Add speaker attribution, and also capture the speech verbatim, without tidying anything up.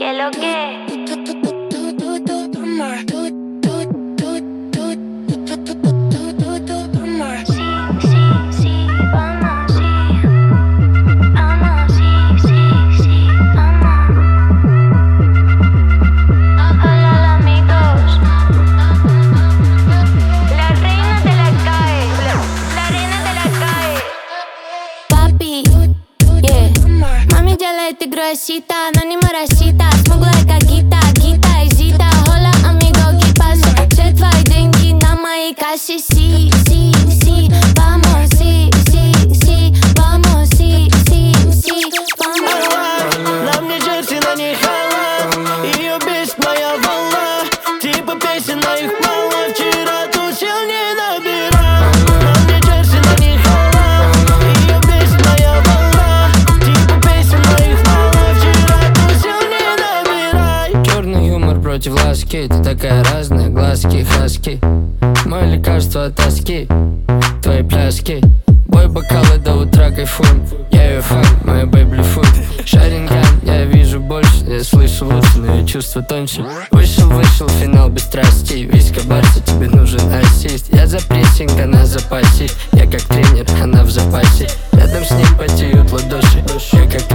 Speaker 1: ¿Qué lo que?
Speaker 2: Ты грузита, но не моросита. Смуглая как Гита, Гита и Зита. Хола, амиго, ¿qué pasa? Все твои деньги на моей кассе. Си, си, си, vamos, си, си, си, vamos, си, си, си, vamos.
Speaker 3: На мне джерси, на ней хала. Ее бесит моя волна. Типа песен, на их мало. Вчера тусил, не набирал. На мне джерси, на ней хала. Ее бесит моя волна. Типа песен, на их против ласки. Ты такая разная, глазки, хаски. Мое лекарство от тоски, твои пляски. Бой бокалы до утра кайфуем. Я ее фан, моя бэйбли фуд. Шаринган, я вижу больше. Я слышу лучше, но я чувства тоньше. Вышел, вышел, финал без страстей. Виска Барса, тебе нужен ассист. Я за прессинг, она за пассив. Я как тренер, она в запасе. Рядом с ним потеют ладоши. Я как